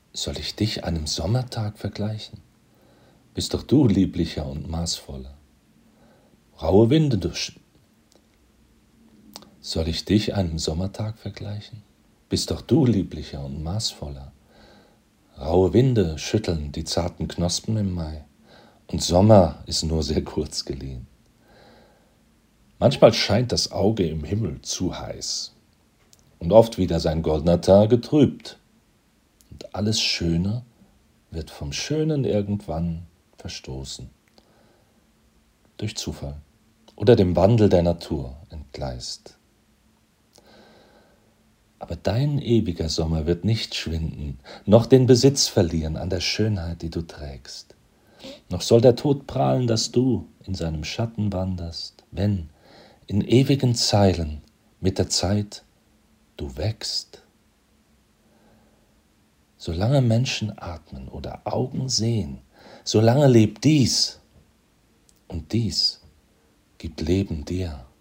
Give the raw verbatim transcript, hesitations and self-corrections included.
Soll ich dich einem Sommertag vergleichen? Bist doch du lieblicher und maßvoller. Raue Winde durch. Soll ich dich einem Sommertag vergleichen? Bist doch du lieblicher und maßvoller. Raue Winde schütteln die zarten Knospen im Mai, und Sommer ist nur sehr kurz geliehen. Manchmal scheint das Auge im Himmel zu heiß und oft wieder sein goldener Teint getrübt. Und alles Schöne wird vom Schönen irgendwann verstoßen, durch Zufall oder dem Wandel der Natur entgleist. Aber dein ewiger Sommer wird nicht schwinden, noch den Besitz verlieren an der Schönheit, die du trägst. Noch soll der Tod prahlen, dass du in seinem Schatten wanderst, wenn in ewigen Zeilen mit der Zeit du wächst. Solange Menschen atmen oder Augen sehen, solange lebt dies, und dies gibt Leben dir.